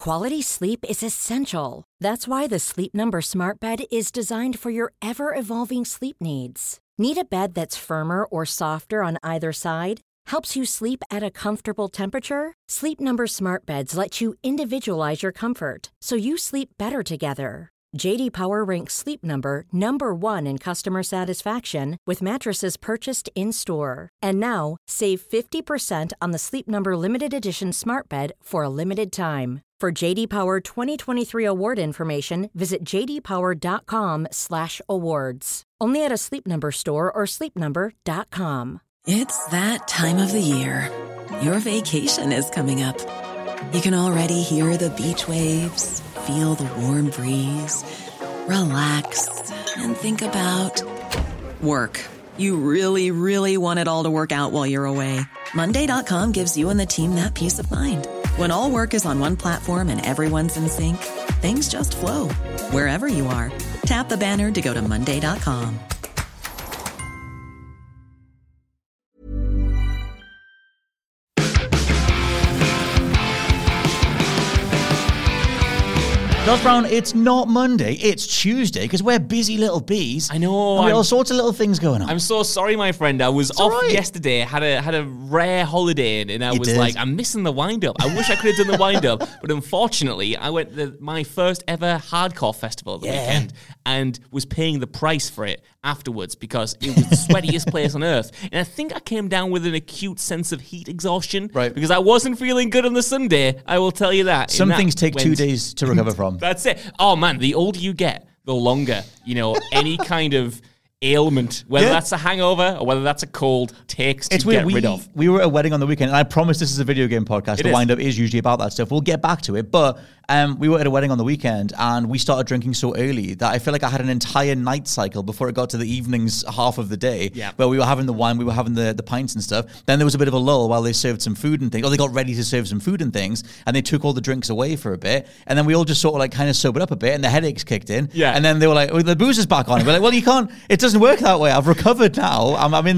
Quality sleep is essential. That's why the Sleep Number Smart Bed is designed for your ever-evolving sleep needs. Need a bed that's firmer or softer on either side? Helps you sleep at a comfortable temperature? Sleep Number Smart Beds let you individualize your comfort, so you sleep better together. J.D. Power ranks Sleep Number number 1 in customer satisfaction with mattresses purchased in-store. And now, save 50% on the Sleep Number Limited Edition Smart Bed for a limited time. For J.D. Power 2023 award information, visit jdpower.com/awards. Only at a Sleep Number store or sleepnumber.com. It's that time of the year. Your vacation is coming up. You can already hear the beach waves, feel the warm breeze, relax, and think about work. You really, really want it all to work out while you're away. Monday.com gives you and the team that peace of mind. When all work is on one platform and everyone's in sync, things just flow. Wherever you are, tap the banner to go to Monday.com. Josh Brown, it's not Monday, it's Tuesday, because we're busy little bees. I know. And we have all sorts of little things going on. I'm so sorry, my friend. I was off yesterday, had a rare holiday, and I was like, I'm missing the wind-up. I wish I could have done the wind-up, but unfortunately, I went to my first ever hardcore festival at the weekend, and was paying the price for it afterwards, because it was the sweatiest place on earth. And I think I came down with an acute sense of heat exhaustion, because I wasn't feeling good on the Sunday, I will tell you that. Some things take 2 days to recover from. That's it. Oh, man, the older you get, the longer, any kind of ailment, whether that's a hangover or whether that's a cold, takes to get rid of. We were at a wedding on the weekend, and I promise this is a video game podcast. The wind-up is usually about that stuff. We'll get back to it, but we were at a wedding on the weekend, and we started drinking so early that I feel like I had an entire night cycle before it got to the evenings half of the day, where we were having the wine, we were having the pints and stuff. Then there was a bit of a lull while they served some food and things, or they got ready to serve some food and things, and they took all the drinks away for a bit, and then we all just sort of like kind of sobered up a bit, and the headaches kicked in, and then they were like, the booze is back on. And we're like, well, you can't, it doesn't work that way. I've recovered now.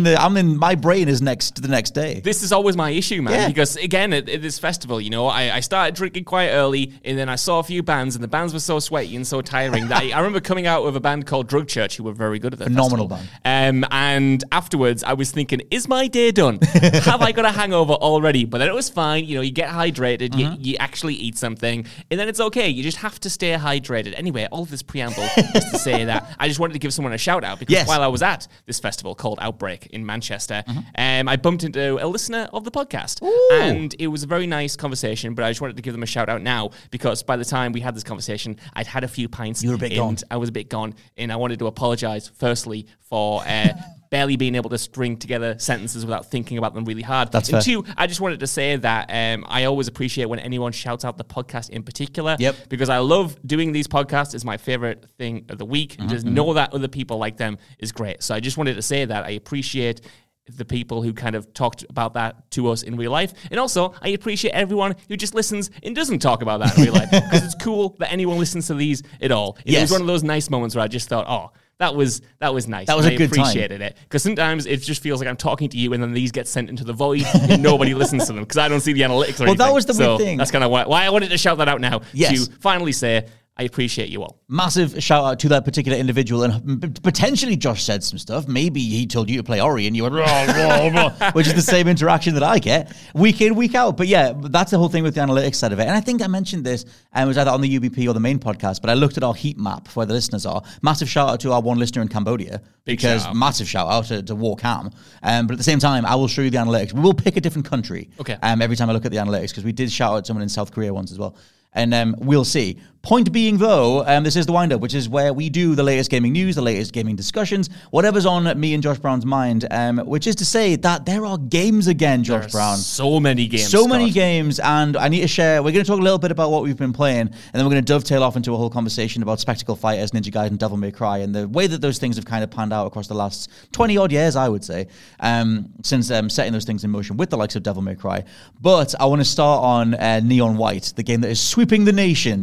My brain is the next day. This is always my issue, man, because again, at this festival, I started drinking quite early, and then I saw a few bands, and the bands were so sweaty and so tiring that I remember coming out with a band called Drug Church, who were very good at that phenomenal festival. Band. And afterwards, I was thinking, is my day done? Have I got a hangover already? But then it was fine. You get hydrated, you actually eat something, and then it's okay. You just have to stay hydrated. Anyway, all of this preamble is to say that I just wanted to give someone a shout out, because while I was at this festival called Outbreak in Manchester, I bumped into a listener of the podcast. Ooh. And it was a very nice conversation, but I just wanted to give them a shout out now, because by the time we had this conversation, I'd had a few pints. You were a bit gone. I was a bit gone, and I wanted to apologize firstly for barely being able to string together sentences without thinking about them really hard. That's and fair. two, I just wanted to say that I always appreciate when anyone shouts out the podcast in particular, because I love doing these podcasts. It's my favorite thing of the week. And just know that other people like them is great. So I just wanted to say that I appreciate the people who kind of talked about that to us in real life. And also, I appreciate everyone who just listens and doesn't talk about that in real life, because it's cool that anyone listens to these at all. It was one of those nice moments where I just thought, oh, that was nice. That was a good time. I appreciated it. Because sometimes it just feels like I'm talking to you, and then these get sent into the void and nobody listens to them because I don't see the analytics or anything. Well, that was the weird thing. That's kind of why I wanted to shout that out now. Yes. To finally say, I appreciate you all. Massive shout out to that particular individual, and potentially Josh said some stuff. Maybe he told you to play Ori and you went, which is the same interaction that I get week in, week out. But yeah, that's the whole thing with the analytics side of it. And I think I mentioned this, and it was either on the UBP or the main podcast, but I looked at our heat map for where the listeners are. Massive shout out to our one listener in Cambodia. Massive shout out to Warcam. But at the same time, I will show you the analytics. We will pick a different country every time I look at the analytics, because we did shout out someone in South Korea once as well. And we'll see. Point being, though, this is the wind-up, which is where we do the latest gaming news, the latest gaming discussions, whatever's on me and Josh Brown's mind, which is to say that there are games again, Josh Brown. So many games, So many games, and I need to share. We're going to talk a little bit about what we've been playing, and then we're going to dovetail off into a whole conversation about Spectacle Fighters, Ninja Gaiden, and Devil May Cry, and the way that those things have kind of panned out across the last 20-odd years, I would say, since setting those things in motion with the likes of Devil May Cry. But I want to start on Neon White, the game that is sweeping the nation, the game that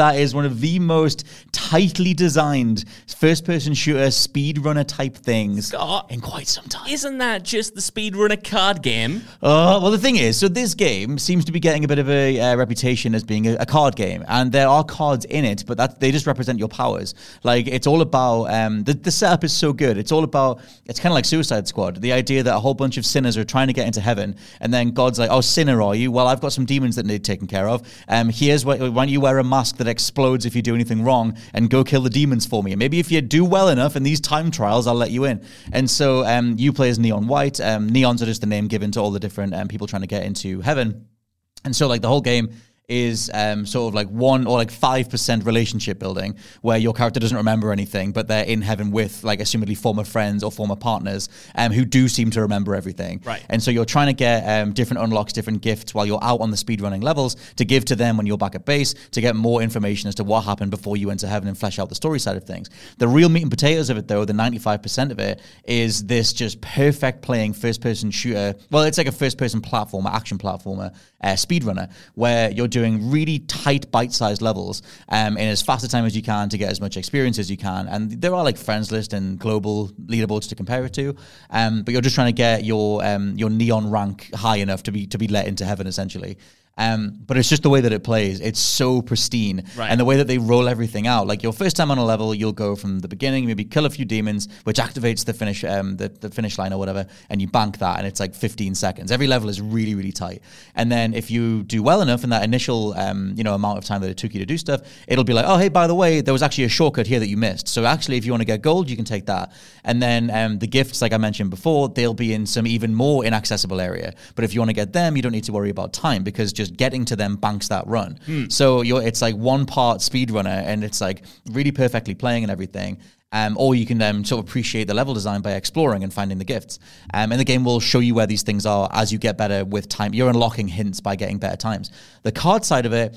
that is one of the most tightly designed first-person shooter speedrunner type things in quite some time. Isn't that just the speedrunner card game? Well, the thing is, so this game seems to be getting a bit of a reputation as being a card game, and there are cards in it, but they just represent your powers. Like, it's all about, the setup is so good. It's all about, it's kind of like Suicide Squad, the idea that a whole bunch of sinners are trying to get into heaven, and then God's like, oh, sinner are you? Well, I've got some demons that need taken care of. Here's why don't you wear a mask that explodes if you do anything wrong, and go kill the demons for me. And maybe if you do well enough in these time trials, I'll let you in. And so you play as Neon White. Neons are just the name given to all the different people trying to get into heaven. And so, like, the whole game is sort of like 1 or like 5% relationship building, where your character doesn't remember anything, but they're in heaven with, like, assumedly former friends or former partners who do seem to remember everything. Right. And so you're trying to get different unlocks, different gifts while you're out on the speedrunning levels to give to them when you're back at base to get more information as to what happened before you went to heaven and flesh out the story side of things. The real meat and potatoes of it, though, the 95% of it, is this just perfect playing first-person shooter. Well, it's like a first-person platformer, action platformer, speedrunner, where you're doing really tight bite-sized levels in as fast a time as you can to get as much experience as you can. And there are like friends list and global leaderboards to compare it to, but you're just trying to get your neon rank high enough to be let into heaven, essentially. But it's just the way that it plays. It's so pristine. Right. And the way that they roll everything out. Like, your first time on a level, you'll go from the beginning, maybe kill a few demons, which activates the finish the finish line or whatever, and you bank that, and it's like 15 seconds. Every level is really, really tight. And then if you do well enough in that initial amount of time that it took you to do stuff, it'll be like, oh, hey, by the way, there was actually a shortcut here that you missed. So actually, if you want to get gold, you can take that. And then the gifts, like I mentioned before, they'll be in some even more inaccessible area. But if you want to get them, you don't need to worry about time, because just getting to them banks that run. So it's like 1 part speedrunner, and it's like really perfectly playing and everything. Or you can sort of appreciate the level design by exploring and finding the gifts. And the game will show you where these things are as you get better with time. You're unlocking hints by getting better times. The card side of it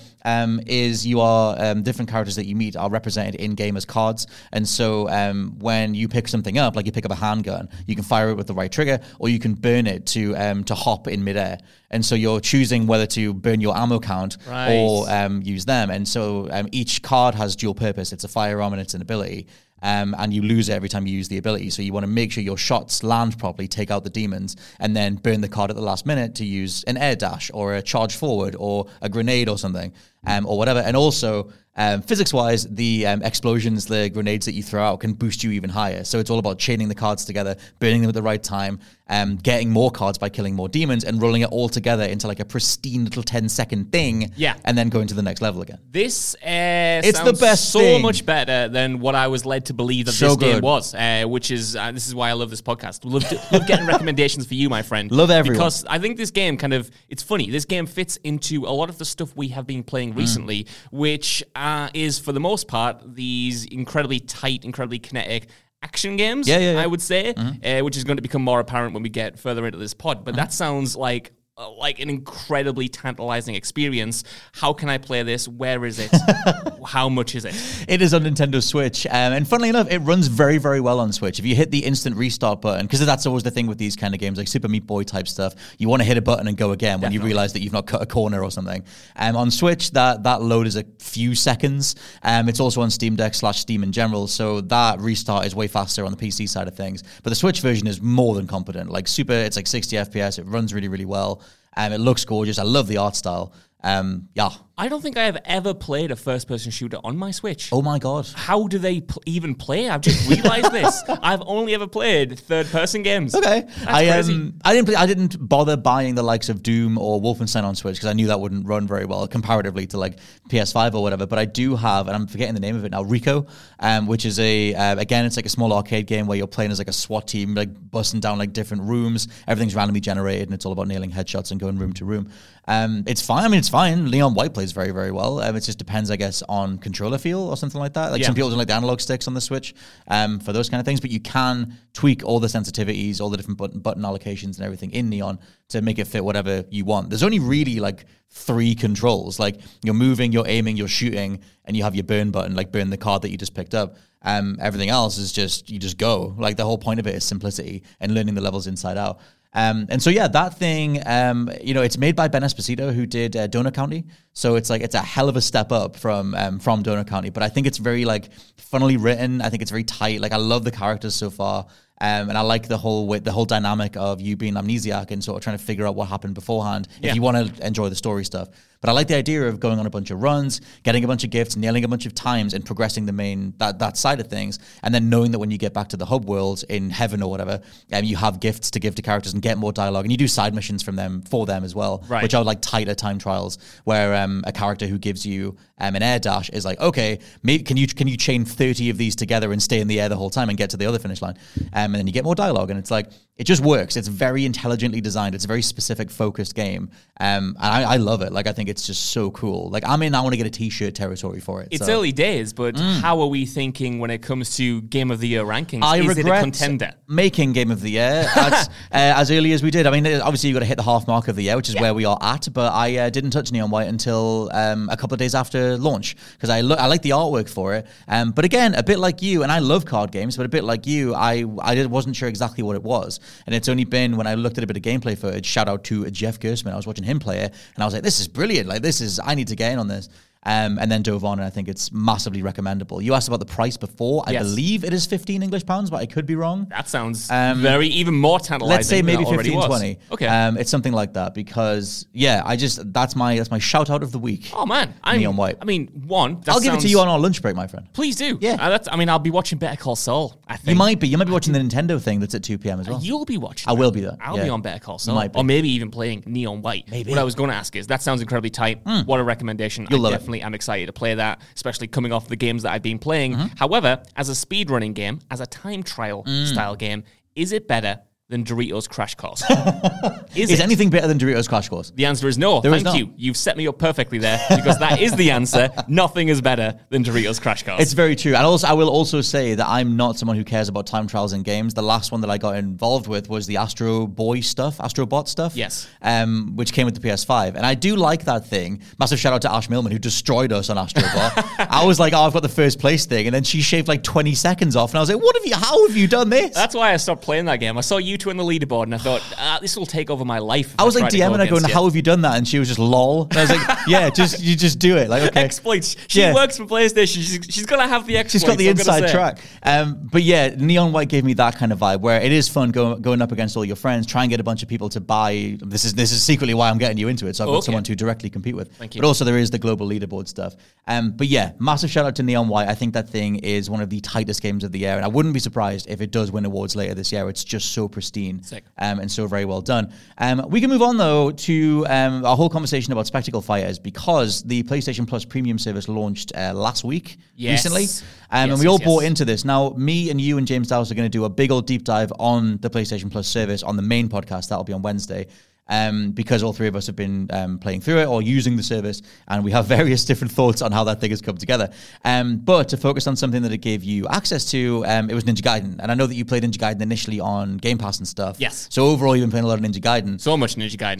is you are different characters that you meet are represented in-game as cards. And so when you pick something up, like you pick up a handgun, you can fire it with the right trigger, or you can burn it to hop in midair. And so you're choosing whether to burn your ammo count or use them. And so each card has dual purpose. It's a firearm and it's an ability. And you lose it every time you use the ability. So you want to make sure your shots land properly, take out the demons, and then burn the card at the last minute to use an air dash or a charge forward or a grenade or something, or whatever. And also, physics-wise, the explosions, the grenades that you throw out can boost you even higher. So it's all about chaining the cards together, burning them at the right time, getting more cards by killing more demons, and rolling it all together into like a pristine little 10-second thing. Yeah. And then going to the next level again. This it's sounds the best so thing. much better than what I was led to believe that So this game good. was, which is this is why I love this podcast. Love getting recommendations for you, my friend. Love everyone. Because I think this game it's funny. This game fits into a lot of the stuff we have been playing recently, which is for the most part these incredibly tight, incredibly kinetic action games, I would say, which is going to become more apparent when we get further into this pod. But that sounds like an incredibly tantalizing experience. How can I play this? Where is it? How much is it? It is on Nintendo Switch. And funnily enough, it runs very, very well on Switch. If you hit the instant restart button, because that's always the thing with these kind of games, like Super Meat Boy type stuff, you want to hit a button and go again when you realize that you've not cut a corner or something. On Switch, that load is a few seconds. It's also on Steam Deck / Steam in general, so that restart is way faster on the PC side of things. But the Switch version is more than competent. It's like 60 FPS. It runs really, really well. It looks gorgeous. I love the art style. I don't think I have ever played a first-person shooter on my Switch. Oh my god! How do they even play? I've just realized this. I've only ever played third-person games. Okay, That's crazy. I didn't bother buying the likes of Doom or Wolfenstein on Switch because I knew that wouldn't run very well comparatively to like PS5 or whatever. But I do have, and I'm forgetting the name of it now, Rico, which is again, it's like a small arcade game where you're playing as like a SWAT team, like busting down like different rooms. Everything's randomly generated, and it's all about nailing headshots and going room to room. It's fine. I mean, it's fine. Leon White plays very, very well. It just depends, I guess, on controller feel or something like that. Like some people don't like the analog sticks on the Switch for those kind of things, but you can tweak all the sensitivities, all the different button allocations and everything in Neon to make it fit whatever you want. There's only really like 3 controls. Like you're moving, you're aiming, you're shooting, and you have your burn button, like burn the card that you just picked up. Everything else is just, you just go. Like, the whole point of it is simplicity and learning the levels inside out. And so, yeah, that thing, it's made by Ben Esposito, who did Donut County. So it's a hell of a step up from Donut County. But I think it's very, like, funnily written. I think it's very tight. Like, I love the characters so far. And I like the whole dynamic of you being amnesiac and sort of trying to figure out what happened beforehand if you want to enjoy the story stuff. But I like the idea of going on a bunch of runs, getting a bunch of gifts, nailing a bunch of times, and progressing the main that side of things. And then knowing that when you get back to the hub worlds in heaven or whatever, you have gifts to give to characters and get more dialogue. And you do side missions for them as well, which are like tighter time trials, where a character who gives you an air dash is like, okay, maybe can you chain 30 of these together and stay in the air the whole time and get to the other finish line? And then you get more dialogue, and it's like, it just works. It's very intelligently designed. It's a very specific, focused game. And I love it. Like, I think it's just so cool. Like, I want to get a t-shirt territory for it. It's early days, but how are we thinking when it comes to Game of the Year rankings? Is it a contender? Making Game of the Year as early as we did. I mean, obviously, you've got to hit the half mark of the year, which is where we are at. But I didn't touch Neon White until a couple of days after launch, because I like the artwork for it. But again, a bit like you, and I love card games, but a bit like you, I wasn't sure exactly what it was. And it's only been when I looked at a bit of gameplay footage, shout out to Jeff Gersman, I was watching him play it, and I was like, this is brilliant. Like, I need to get in on this. And then dove on, and I think it's massively recommendable. You asked about the price before. I believe it is 15 English pounds, but I could be wrong. That sounds even more tantalizing. Let's say maybe 15, 20. Okay. It's something like that, because that's my shout out of the week. Oh man, Neon White. I mean, I'll give it to you on our lunch break, my friend. Please do. Yeah. I'll be watching Better Call Saul. I think you might be watching the Nintendo thing that's at 2 p.m. as well. You'll be watching. I will be there. I'll be on Better Call Saul, or maybe even playing Neon White. Maybe. What I was going to ask is, that sounds incredibly tight. What a recommendation! You'll love definitely am excited to play that, especially coming off the games that I've been playing. However, as a speedrunning game, as a time trial style game, is it better than Doritos Crash Course? Is anything better than Doritos Crash Course? The answer is no. Thank you. You've set me up perfectly there, because that is the answer. Nothing is better than Doritos Crash Course. It's very true. And I will also say that I'm not someone who cares about time trials in games. The last one that I got involved with was the Astro Bot stuff. Yes. Which came with the PS5. And I do like that thing. Massive shout out to Ash Millman, who destroyed us on Astro Bot. I was like, I've got the first place thing. And then she shaved like 20 seconds off. And I was like, how have you done this? That's why I stopped playing that game. I saw you two on the leaderboard, and I thought, this will take over my life. I was like DMing her going, how have you done that? And she was just lol. And I was like, yeah, you just do it. Like, okay. Exploits. She works for PlayStation. She's going to have the exploits. She's got the inside track. But yeah, Neon White gave me that kind of vibe, where it is fun going up against all your friends, try and get a bunch of people to buy. This is secretly why I'm getting you into it. So I've got someone to directly compete with. Thank you. But also there is the global leaderboard stuff. But yeah, massive shout out to Neon White. I think that thing is one of the tightest games of the year. And I wouldn't be surprised if it does win awards later this year. It's just so pristine. Sick. And so very well done. We can move on, though, to our whole conversation about Spectacle Fighters, because the PlayStation Plus premium service launched last week, recently. And we all bought into this. Now, me and you and James Dowse are going to do a big old deep dive on the PlayStation Plus service on the main podcast. That'll be on Wednesday. Because all three of us have been playing through it or using the service, and we have various different thoughts on how that thing has come together. But to focus on something that it gave you access to, it was Ninja Gaiden. And I know that you played Ninja Gaiden initially on Game Pass and stuff. Yes. So overall, you've been playing a lot of Ninja Gaiden. So much Ninja Gaiden.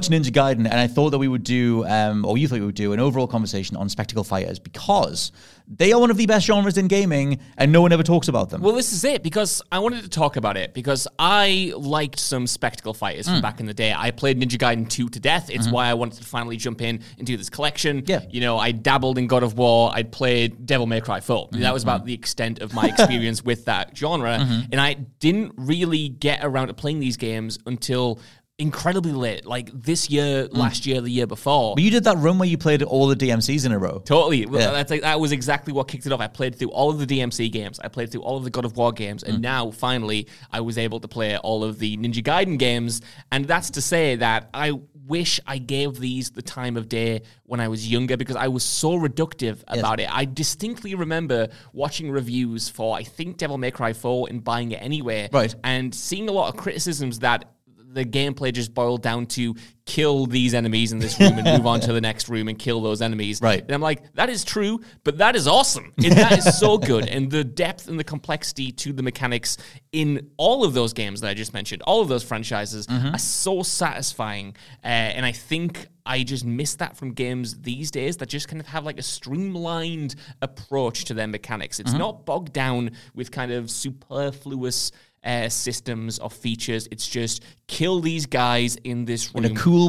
And I thought that we would do, or you thought we would do, an overall conversation on Spectacle Fighters, because they are one of the best genres in gaming, and no one ever talks about them. Well, this is it, because I wanted to talk about it, because I liked some Spectacle Fighters from back in the day. I played Ninja Gaiden 2 to death. It's why I wanted to finally jump in and do this collection. Yeah. You know, I dabbled in God of War. I'd played Devil May Cry 4. That was about the extent of my experience with that genre. And I didn't really get around to playing these games until incredibly late, like this year, last year, the year before. But you did that run where you played all the DMCs in a row. Totally. Yeah. That was exactly what kicked it off. I played through all of the DMC games. I played through all of the God of War games. And now, finally, I was able to play all of the Ninja Gaiden games. And that's to say that I wish I gave these the time of day when I was younger, because I was so reductive about it. I distinctly remember watching reviews for, I think, Devil May Cry 4 and buying it anyway. Right. And seeing a lot of criticisms that the gameplay just boiled down to kill these enemies in this room and move on to the next room and kill those enemies. Right. And I'm like, that is true, but that is awesome. And that is so good. And the depth and the complexity to the mechanics in all of those games that I just mentioned, all of those franchises are so satisfying. And I think I just miss that from games these days that just kind of have like a streamlined approach to their mechanics. It's not bogged down with kind of superfluous systems or features. It's just kill these guys in this room in a cool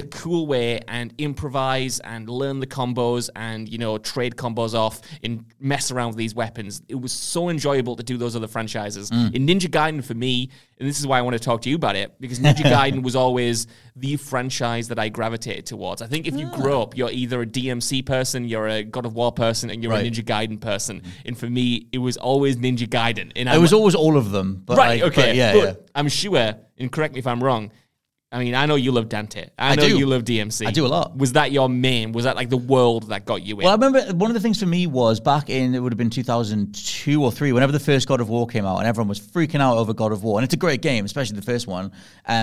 way and improvise and learn the combos and, you know, trade combos off and mess around with these weapons. It was so enjoyable to do those other franchises. In Ninja Gaiden, for me, and this is why I want to talk to you about it, because Ninja Gaiden was always the franchise that I gravitated towards. I think if you grow up, you're either a DMC person, you're a God of War person, and you're a Ninja Gaiden person. And for me, it was always Ninja Gaiden. And it was always all of them. But I'm sure, and correct me if I'm wrong, I mean, I know you love Dante. I know you love DMC. I do a lot. Was that your main? Was that like the world that got you in? Well, I remember one of the things for me was back in, it would have been 2002 or 3, whenever the first God of War came out, and everyone was freaking out over God of War. And it's a great game, especially the first one.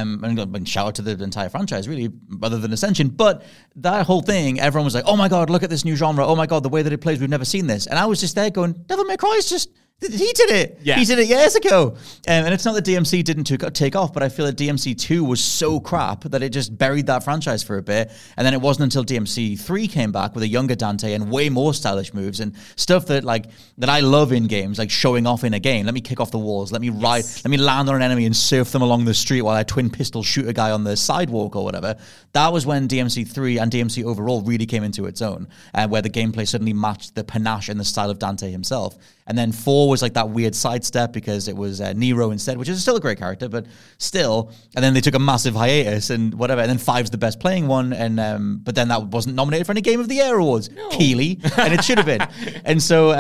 And shout out to the entire franchise, really, other than Ascension. But that whole thing, everyone was like, oh my God, look at this new genre. Oh my God, the way that it plays, we've never seen this. And I was just there going, Devil May Cry is just... He did it. Yeah. He did it years ago. And it's not that DMC didn't take off, but I feel that DMC 2 was so crap that it just buried that franchise for a bit. And then it wasn't until DMC 3 came back with a younger Dante and way more stylish moves and stuff that I love in games, like showing off in a game. Let me kick off the walls. Let me ride. Let me land on an enemy and surf them along the street while I twin pistol shoot a guy on the sidewalk or whatever. That was when DMC 3 and DMC overall really came into its own, where the gameplay suddenly matched the panache and the style of Dante himself. And then 4 was like that weird sidestep because it was Nero instead, which is still a great character, but still. And then they took a massive hiatus and whatever. And then 5's the best playing one, and but then that wasn't nominated for any Game of the Year awards, Keeley, and it should have been. And so,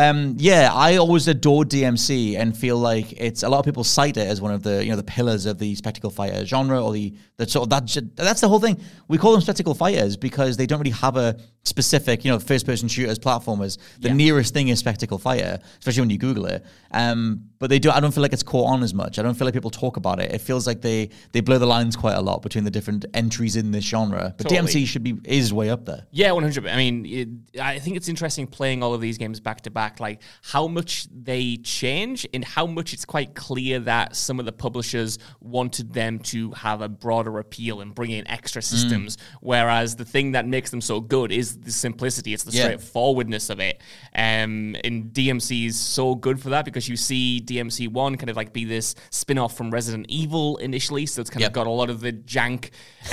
I always adored DMC and feel like it's a lot of people cite it as one of the the pillars of the spectacle fighter genre, or that's the whole thing. We call them spectacle fighters because they don't really have a specific first person shooters, platformers. The nearest thing is spectacle fighter, especially when you Google it. But I don't feel like it's caught on as much. I don't feel like people talk about it. It feels like they blur the lines quite a lot between the different entries in this genre. But totally. DMC is way up there. Yeah, 100%. I mean, I think it's interesting playing all of these games back to back, like how much they change and how much it's quite clear that some of the publishers wanted them to have a broader appeal and bring in extra systems. Whereas the thing that makes them so good is the simplicity. It's the straightforwardness of it. And DMC is so good for that because you see DMC 1 kind of like be this spin-off from Resident Evil initially, so it's kind of got a lot of the jank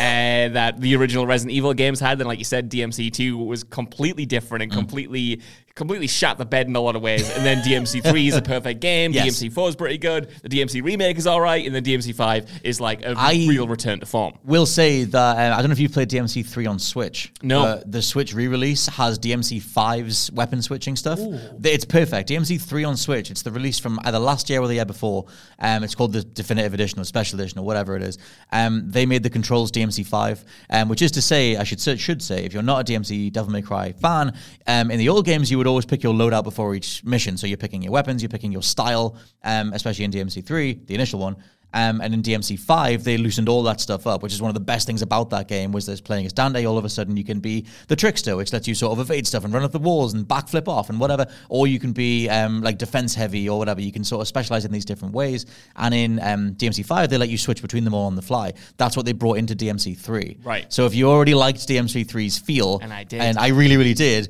that the original Resident Evil games had. Then, like you said, DMC 2 was completely different and completely shot the bed in a lot of ways. And then DMC 3 is a perfect game. Yes. DMC 4 is pretty good. The DMC remake is all right. And then DMC 5 is like a real return to form. Will say that, I don't know if you've played DMC 3 on Switch. No. The Switch re-release has DMC 5's weapon switching stuff. Ooh. It's perfect. DMC 3 on Switch, it's the release from either last year or the year before. It's called the Definitive Edition or Special Edition or whatever it is. They made the controls DMC 5, which is to say, I should say, if you're not a DMC Devil May Cry fan, in the old games you would always pick your loadout before each mission. So you're picking your weapons, you're picking your style, especially in DMC 3, the initial one. And in DMC 5, they loosened all that stuff up, which is one of the best things about that game, was that playing as Dante, all of a sudden you can be the trickster, which lets you sort of evade stuff and run up the walls and backflip off and whatever. Or you can be like defense heavy or whatever. You can sort of specialize in these different ways. And in DMC 5, they let you switch between them all on the fly. That's what they brought into DMC 3. Right. So if you already liked DMC 3's feel, and I did, and I really, really did,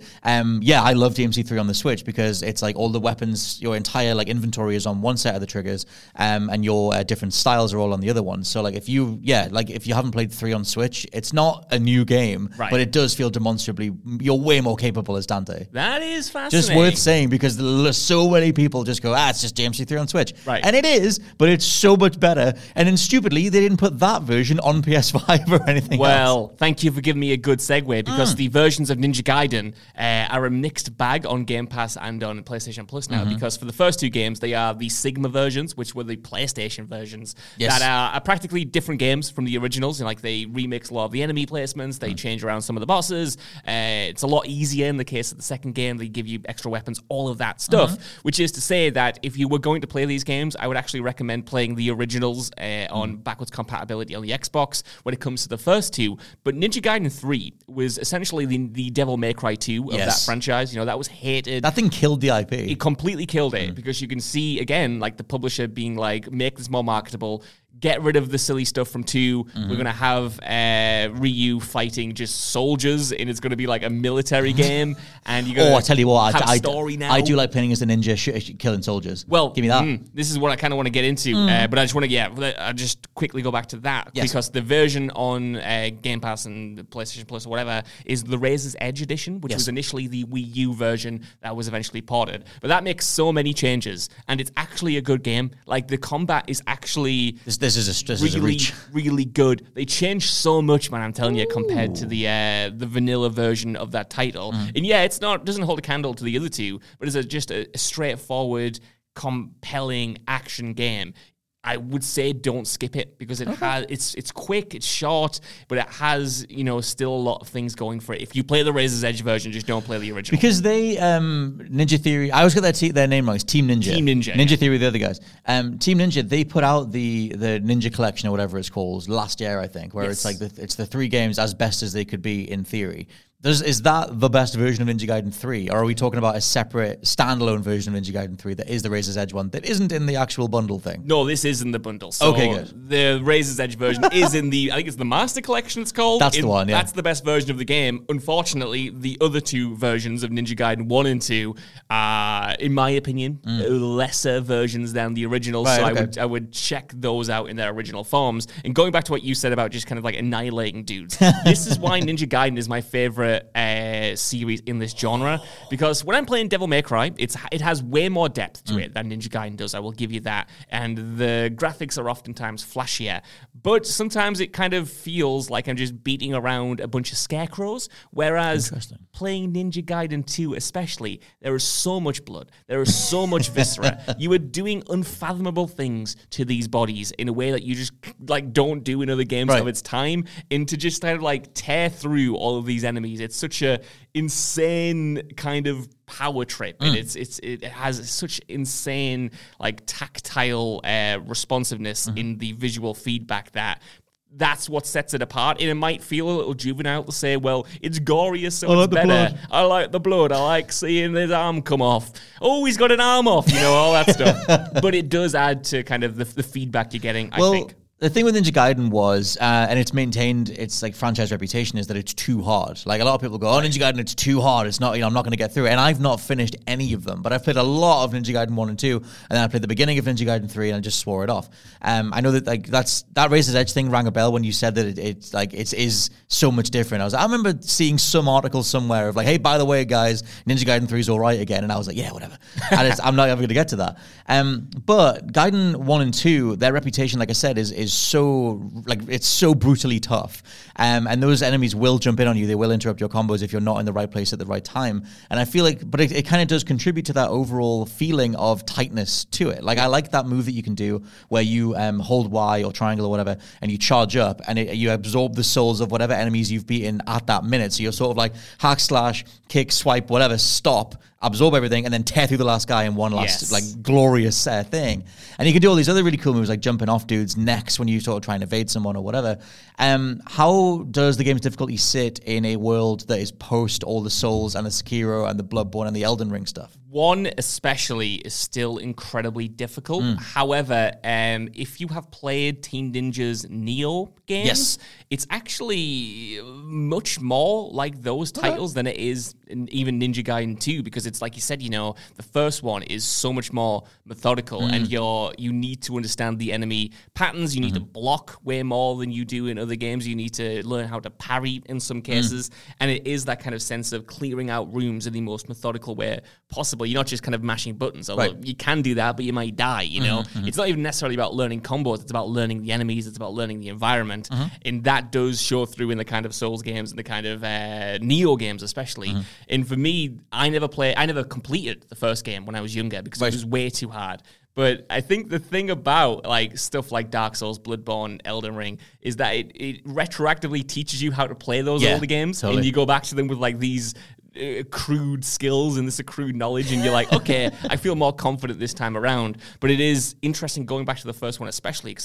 I love DMC 3 on the Switch because it's like all the weapons, your entire like inventory is on one set of the triggers, and your different styles are all on the other one. So like if you haven't played 3 on Switch, it's not a new game, but it does feel demonstrably you're way more capable as Dante. That is fascinating. Just worth saying because so many people just go, it's just DMC 3 on Switch. Right. And it is, but it's so much better. And then stupidly, they didn't put that version on PS5 or anything else. Well, thank you for giving me a good segue because the versions of Ninja Gaiden are a mixed bag on Game Pass and on PlayStation Plus now because for the first 2 games, they are the Sigma versions, which were the PlayStation versions versions that are practically different games from the originals. And like they remix a lot of the enemy placements, they change around some of the bosses. It's a lot easier in the case of the second game. They give you extra weapons, all of that stuff. Which is to say that if you were going to play these games, I would actually recommend playing the originals on backwards compatibility on the Xbox when it comes to the first two. But Ninja Gaiden 3 was essentially the Devil May Cry 2 of that franchise. You know, that was hated. That thing killed the IP. It completely killed it because you can see, again, like the publisher being like, make this more marketable. Get rid of the silly stuff from 2. We're going to have Ryu fighting just soldiers, and it's going to be like a military game. And you're going I tell you what, have story now. I do like playing as a ninja killing soldiers. Well, give me that. This is what I kind of want to get into, but I just want to, I'll just quickly go back to that because the version on Game Pass and PlayStation Plus or whatever is the Razor's Edge edition, which was initially the Wii U version that was eventually ported. But that makes so many changes, and it's actually a good game. Like the combat is actually This is a reach. Really good. They changed so much, man. I'm telling you, compared to the vanilla version of that title. And yeah, doesn't hold a candle to the other two, but it's just a straightforward, compelling action game. I would say don't skip it because it's quick, it's short, but it has, still a lot of things going for it. If you play the Razor's Edge version, just don't play the original. Because they, Ninja Theory, I always get their name wrong. It's Team Ninja. Ninja Theory, the other guys. Team Ninja, they put out the Ninja Collection or whatever it's called last year, I think, where it's like it's the 3 games as best as they could be in theory. Is that the best version of Ninja Gaiden 3? Or are we talking about a separate standalone version of Ninja Gaiden 3 that is the Razor's Edge one that isn't in the actual bundle thing? No, this is in the bundle. So okay, good. The Razor's Edge version is in I think it's the Master Collection it's called. That's the one, yeah. That's the best version of the game. Unfortunately, the other 2 versions of Ninja Gaiden 1 and 2 are, in my opinion, lesser versions than the original. Right, so I would check those out in their original forms. And going back to what you said about just kind of like annihilating dudes, this is why Ninja Gaiden is my favorite series in this genre, because when I'm playing Devil May Cry, it has way more depth to it than Ninja Gaiden does. I will give you that, and the graphics are oftentimes flashier, but sometimes it kind of feels like I'm just beating around a bunch of scarecrows, whereas playing Ninja Gaiden 2 especially, there is so much blood, there is so much viscera. You are doing unfathomable things to these bodies in a way that you just like don't do in other games of its time, and to just kind of like tear through all of these enemies, it's such a insane kind of power trip, and it has such insane like tactile responsiveness in the visual feedback that's what sets it apart. And it might feel a little juvenile to say, well, it's gorier, so it's better. Blood. I like the blood. I like seeing his arm come off. Oh, he's got an arm off, all that stuff. But it does add to kind of the feedback you're getting, I think. The thing with Ninja Gaiden was, and it's maintained its like franchise reputation, is that it's too hard. Like a lot of people go, Ninja Gaiden, it's too hard. It's not, I'm not going to get through it. And I've not finished any of them, but I've played a lot of Ninja Gaiden 1 and 2, and then I played the beginning of Ninja Gaiden 3, and I just swore it off. I know that like that Razor's Edge thing rang a bell when you said that it is so much different. I remember seeing some article somewhere of like, hey, by the way, guys, Ninja Gaiden 3 is all right again, and I was like, yeah, whatever. And I'm not ever going to get to that. But Gaiden 1 and 2, their reputation, like I said, is so like it's so brutally tough, and those enemies will jump in on you. They will interrupt your combos if you're not in the right place at the right time. And I feel like, but it kind of does contribute to that overall feeling of tightness to it. Like I like that move that you can do where you hold Y or triangle or whatever, and you charge up, and you absorb the souls of whatever enemies you've beaten at that minute. So you're sort of like hack slash, kick, swipe, whatever, stop, absorb everything, and then tear through the last guy in one last like glorious thing. And you can do all these other really cool moves like jumping off dudes' necks when you sort of try and evade someone or whatever. How does the game's difficulty sit in a world that is post all the Souls and the Sekiro and the Bloodborne and the Elden Ring stuff? 1 especially is still incredibly difficult. However, if you have played Team Ninja's Nioh games, it's actually much more like those titles than it is in even Ninja Gaiden 2, because it's like you said, the first one is so much more methodical, and you need to understand the enemy patterns. You need to block way more than you do in other games. You need to learn how to parry in some cases, and it is that kind of sense of clearing out rooms in the most methodical way possible. You're not just kind of mashing buttons. Although you can do that, but you might die, It's not even necessarily about learning combos. It's about learning the enemies. It's about learning the environment. And that does show through in the kind of Souls games and the kind of Nioh games especially. And for me, I never completed the first game when I was younger because it was way too hard. But I think the thing about like stuff like Dark Souls, Bloodborne, Elden Ring is that it retroactively teaches you how to play those older games, and you go back to them with like these accrued skills and this accrued knowledge, and you're like, okay, I feel more confident this time around. But it is interesting going back to the first one, especially.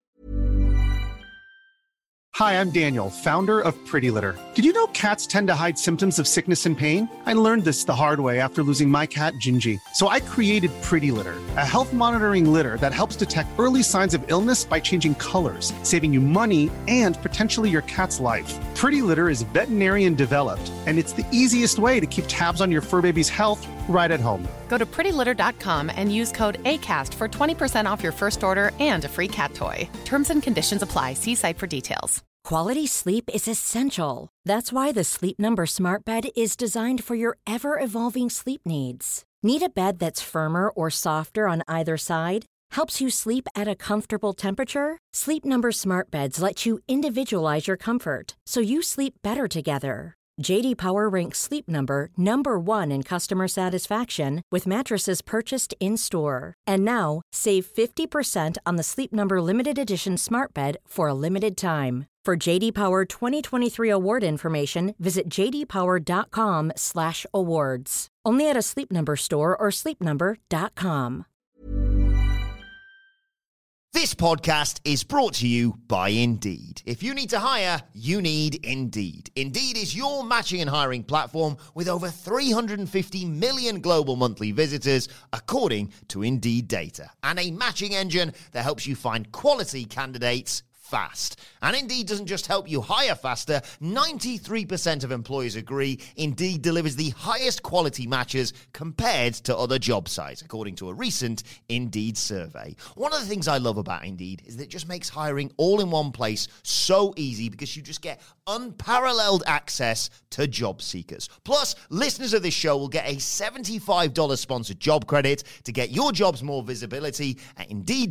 Hi, I'm Daniel, founder of Pretty Litter. Did you know cats tend to hide symptoms of sickness and pain? I learned this the hard way after losing my cat, Gingy. So I created Pretty Litter, a health monitoring litter that helps detect early signs of illness by changing colors, saving you money and potentially your cat's life. Pretty Litter is veterinarian developed, and it's the easiest way to keep tabs on your fur baby's health right at home. Go to prettylitter.com and use code ACAST for 20% off your first order and a free cat toy. Terms and conditions apply. See site for details. Quality sleep is essential. That's why the Sleep Number Smart Bed is designed for your ever-evolving sleep needs. Need a bed that's firmer or softer on either side? Helps you sleep at a comfortable temperature? Sleep Number Smart Beds let you individualize your comfort, so you sleep better together. J.D. Power ranks Sleep Number number 1 in customer satisfaction with mattresses purchased in-store. And now, save 50% on the Sleep Number Limited Edition Smart Bed for a limited time. For J.D. Power 2023 award information, visit jdpower.com/awards. Only at a Sleep Number store or sleepnumber.com. This podcast is brought to you by Indeed. If you need to hire, you need Indeed. Indeed is your matching and hiring platform with over 350 million global monthly visitors, according to Indeed data, and a matching engine that helps you find quality candidates fast. And Indeed doesn't just help you hire faster. 93% of employers agree Indeed delivers the highest quality matches compared to other job sites, according to a recent Indeed survey. One of the things I love about Indeed is that it just makes hiring all in one place so easy, because you just get unparalleled access to job seekers. Plus, listeners of this show will get a $75 sponsored job credit to get your jobs more visibility at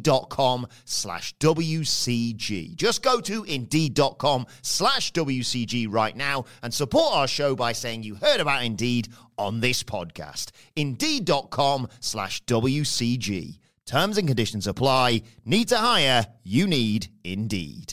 Indeed.com/WCG. Just go to Indeed.com/WCG right now and support our show by saying you heard about Indeed on this podcast. Indeed.com/WCG. Terms and conditions apply. Need to hire? You need Indeed.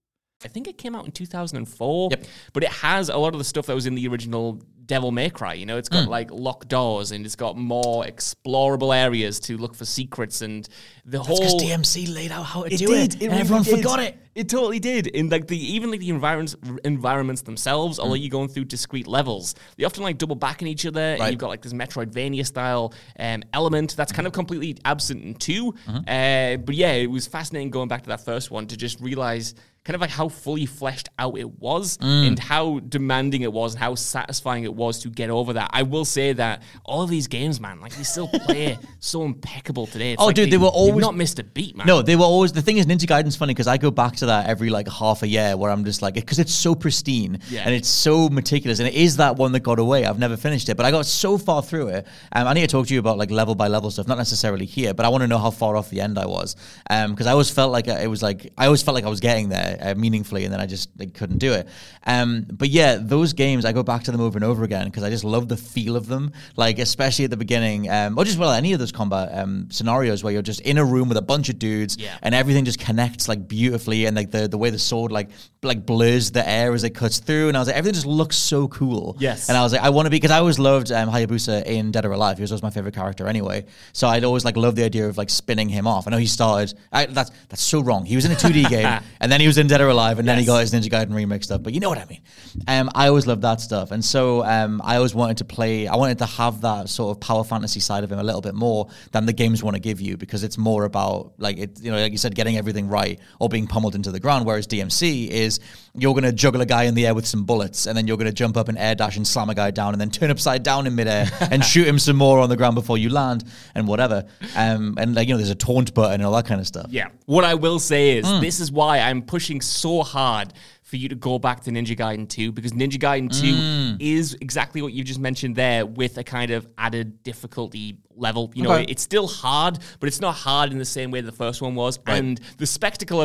I think it came out in 2004, but it has a lot of the stuff that was in the original Devil May Cry. You know, it's got like locked doors, and it's got more explorable areas to look for secrets, and the whole. Because DMC laid out how to do it, and really everyone forgot it. It totally did. In like the environments themselves, although you're going through discrete levels, they often like double back in each other, and you've got like this Metroidvania style element that's kind of completely absent in 2. But yeah, it was fascinating going back to that first one to just realize kind of like how fully fleshed out it was and how demanding it was and how satisfying it was to get over that. I will say that all of these games, man, like they still play so impeccable today. It's dude, they were always not missed a beat, man. No, they were always. The thing is, Ninja Gaiden's funny because I go back to that every like half a year where I'm just like, because it's so pristine and it's so meticulous, and it is that one that got away. I've never finished it, but I got so far through it. I need to talk to you about like level by level stuff, not necessarily here, but I want to know how far off the end I was, because I always felt like I was getting there meaningfully, and then I just couldn't do it. But yeah, those games, I go back to them over and over again because I just love the feel of them, like especially at the beginning, or just any of those combat scenarios where you're just in a room with a bunch of dudes and everything just connects like beautifully, and like the way the sword like blurs the air as it cuts through, and I was like, everything just looks so cool. And I was like, I want to be, because I always loved Hayabusa in Dead or Alive. He was always my favorite character anyway, so I'd always like love the idea of like spinning him off. I know he started, that's so wrong, he was in a 2D game and then he was in Dead or Alive, and then he got his Ninja Gaiden remake stuff, but you know what I mean. I always loved that stuff, and so I always wanted to have that sort of power fantasy side of him a little bit more than the games want to give you, because it's more about like it, you know, like you said, getting everything right or being pummeled into the ground, whereas DMC is you're going to juggle a guy in the air with some bullets, and then you're going to jump up and air dash and slam a guy down, and then turn upside down in midair and shoot him some more on the ground before you land, and whatever. And like, you know, there's a taunt button and all that kind of stuff. Yeah. What I will say is this is why I'm pushing so hard for you to go back to Ninja Gaiden 2, because Ninja Gaiden 2 is exactly what you just mentioned there, with a kind of added difficulty level. You know, it's still hard, but it's not hard in the same way the first one was. Right. And the spectacle of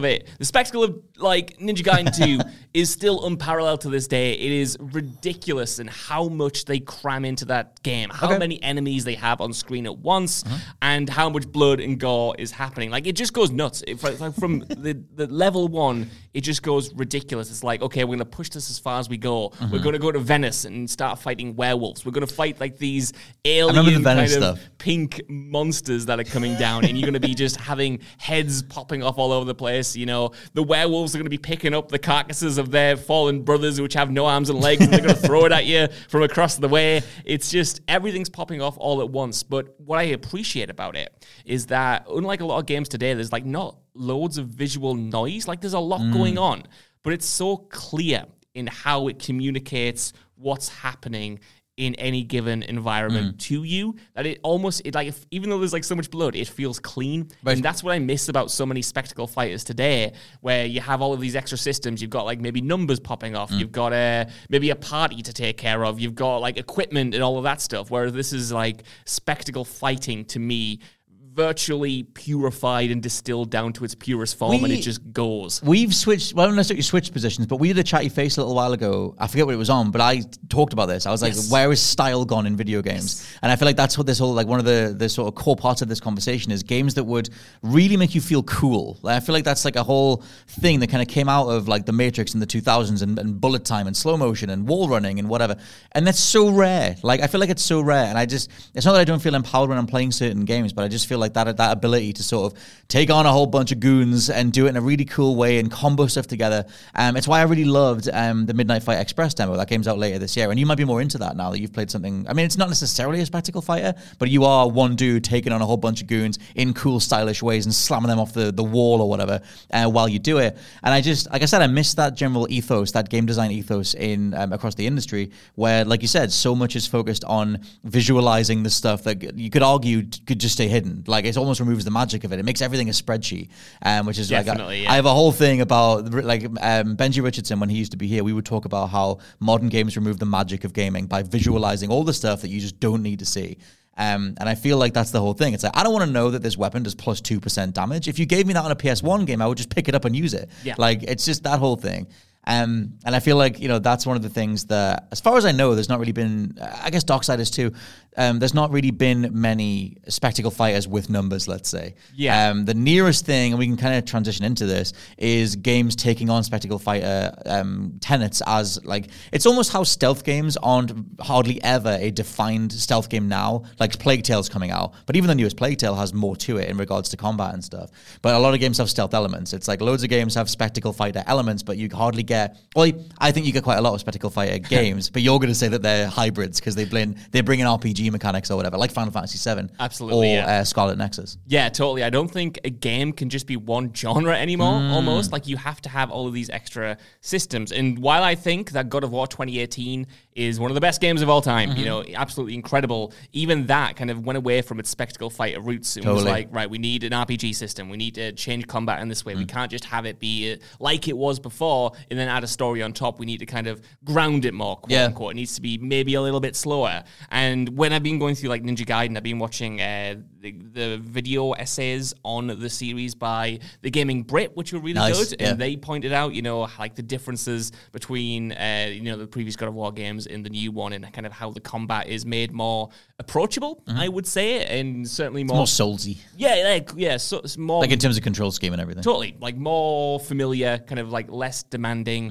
like Ninja Gaiden 2 is still unparalleled to this day. It is ridiculous in how much they cram into that game, how many enemies they have on screen at once, and how much blood and gore is happening. Like, it just goes nuts. From the level 1, it just goes ridiculous. It's like, okay, we're going to push this as far as we go. We're going to go to Venice and start fighting werewolves. We're going to fight like these alien kind of pink monsters that are coming down, and you're going to be just having heads popping off all over the place. You know, the werewolves are going to be picking up the carcasses of their fallen brothers, which have no arms and legs, and they're going to throw it at you from across the way. It's just, everything's popping off all at once. But what I appreciate about it is that, unlike a lot of games today, there's like not loads of visual noise. Like, there's a lot going on, but it's so clear in how it communicates what's happening in any given environment to you, that even though there's like so much blood, it feels clean. Right. And that's what I miss about so many spectacle fighters today, where you have all of these extra systems. You've got like maybe numbers popping off. You've got maybe a party to take care of. You've got like equipment and all of that stuff. Whereas this is like spectacle fighting, to me, virtually purified and distilled down to its purest form, and it just goes. We've switched, well, not necessarily switched positions, but we did a chatty face a little while ago. I forget what it was on, but I talked about this. I was like, where is style gone in video games? And I feel like that's what this whole, like, one of the sort of core parts of this conversation is, games that would really make you feel cool. Like, I feel like that's like a whole thing that kind of came out of like The Matrix in the 2000s and bullet time and slow motion and wall running and whatever. And that's so rare. Like, I feel like it's so rare. And it's not that I don't feel empowered when I'm playing certain games, but I just feel like that ability to sort of take on a whole bunch of goons and do it in a really cool way and combo stuff together. It's why I really loved the Midnight Fight Express demo that comes out later this year. And you might be more into that now that you've played something. I mean, it's not necessarily a spectacle fighter, but you are one dude taking on a whole bunch of goons in cool, stylish ways and slamming them off the wall or whatever while you do it. And I just, like I said, I miss that general ethos, that game design ethos in across the industry, where, like you said, so much is focused on visualizing the stuff that you could argue could just stay hidden. Like, it's almost removes the magic of it. It makes everything a spreadsheet, which is definitely, I have a whole thing about like Benji Richardson, when he used to be here, we would talk about how modern games remove the magic of gaming by visualizing all the stuff that you just don't need to see. And I feel like that's the whole thing. It's like, I don't want to know that this weapon does plus 2% damage. If you gave me that on a PS1 game, I would just pick it up and use it. Yeah. Like, it's just that whole thing. And I feel like, you know, that's one of the things that, as far as I know, there's not really been, I guess Darksiders too, there's not really been many spectacle fighters with numbers, let's say. Yeah. The nearest thing, and we can kind of transition into this, is games taking on spectacle fighter tenets as, like, it's almost how stealth games aren't hardly ever a defined stealth game now. Like, Plague Tale's coming out, but even the newest Plague Tale has more to it in regards to combat and stuff. But a lot of games have stealth elements. It's like loads of games have spectacle fighter elements, but you hardly get, well, I think you get quite a lot of spectacle fighter games, but you're going to say that they're hybrids because they bring in RPG mechanics or whatever, like Final Fantasy VII. Absolutely, or Scarlet Nexus. Yeah, totally. I don't think a game can just be one genre anymore, almost. Like, you have to have all of these extra systems. And while I think that God of War 2018 is one of the best games of all time, you know, absolutely incredible, even that kind of went away from its spectacle fighter roots and was like, right, we need an RPG system. We need to change combat in this way. We can't just have it be like it was before and then add a story on top. We need to kind of ground it more, quote unquote. It needs to be maybe a little bit slower. And when I've been going through like Ninja Gaiden, I've been watching the video essays on the series by The Gaming Brit, which were really good. And they pointed out, you know, like the differences between, you know, the previous God of War games and the new one, and kind of how the combat is made more approachable, I would say, and certainly more soulsy. So it's more like in terms of control scheme and everything. Totally, like more familiar, kind of like less demanding,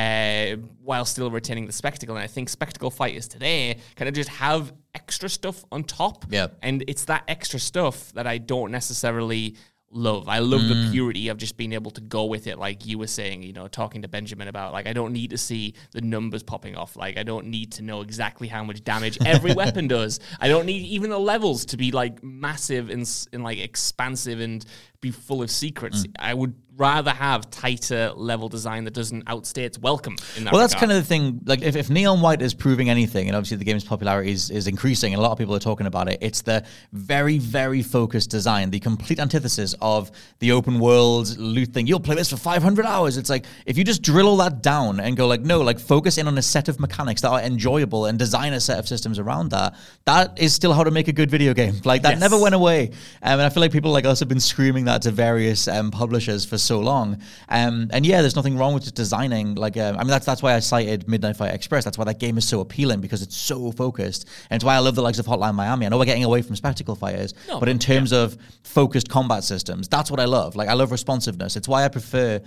while still retaining the spectacle. And I think spectacle fighters today kind of just have extra stuff on top. Yeah, and it's that extra stuff that I don't necessarily love. I love the purity of just being able to go with it, like you were saying, you know, talking to Benjamin about, like, I don't need to see the numbers popping off. Like, I don't need to know exactly how much damage every weapon does. I don't need even the levels to be, like, massive and like, expansive and be full of secrets. I would rather have tighter level design that doesn't outstay its welcome in that Well, that's regard. kind of the thing. Like, if Neon White is proving anything, and obviously the game's popularity is increasing, and a lot of people are talking about it, it's the very, very focused design, the complete antithesis of the open world loot thing. You'll play this for 500 hours. It's like, if you just drill all that down and go like, no, like focus in on a set of mechanics that are enjoyable and design a set of systems around that, that is still how to make a good video game. Like, that never went away. And I feel like people like us have been screaming that to various publishers for so long. And yeah, there's nothing wrong with just designing like I mean that's why I cited Midnight Fighter Express. That's why that game is so appealing, because it's so focused. And it's why I love the likes of Hotline Miami. I know we're getting away from spectacle fighters, but in terms of focused combat systems, that's what I love. Like, I love responsiveness. It's why I prefer